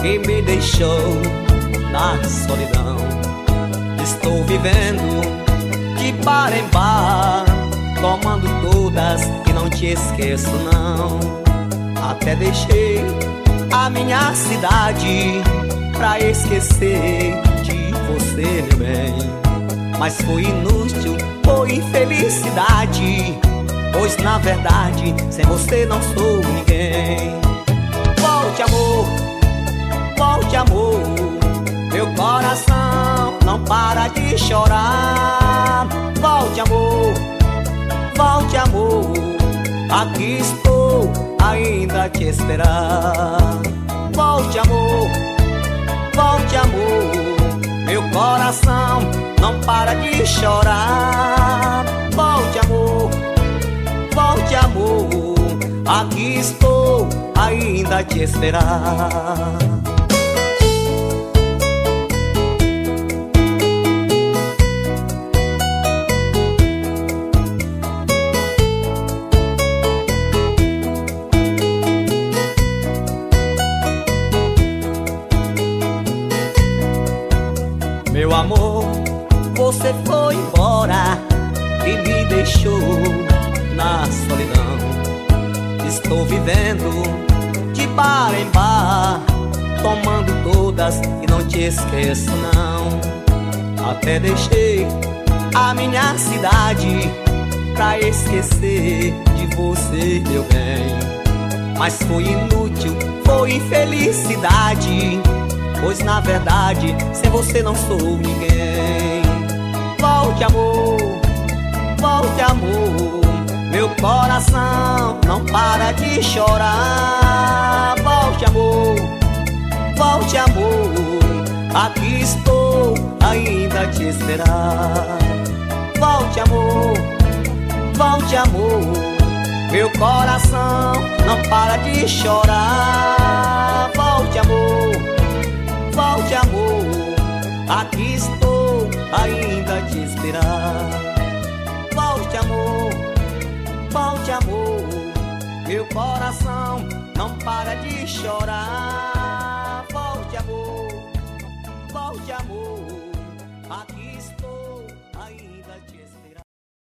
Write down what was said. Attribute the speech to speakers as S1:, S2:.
S1: que me deixou na solidão. Estou vivendo de bar em bar, tomando todas e não te esqueço não. Até deixei a minha cidade pra esquecer de você, meu bem. Mas foi inútil, foi infelicidade, pois na verdade sem você não sou ninguém. Volte amor, volte amor, meu coração não para de chorar. Volte amor, volte amor, aqui estou ainda a te esperar. Volte amor, volte amor, meu coração não para de chorar. Volte amor, volte amor, aqui estou ainda a te esperar. Meu amor, você foi embora e me deixou na solidão. Estou vivendo de bar em bar, tomando todas e não te esqueço não. Até deixei a minha cidade pra esquecer de você, meu bem. Mas foi inútil, foi infelicidade, pois na verdade sem você não sou ninguém. Volte amor, volte amor, meu coração não para de chorar. Volte amor, volte amor, aqui estou ainda a te esperar. Volte amor, volte amor, meu coração não para de chorar. Volte amor, volte amor, aqui estou ainda a te esperar. Volte amor, volte amor, meu coração não para de chorar.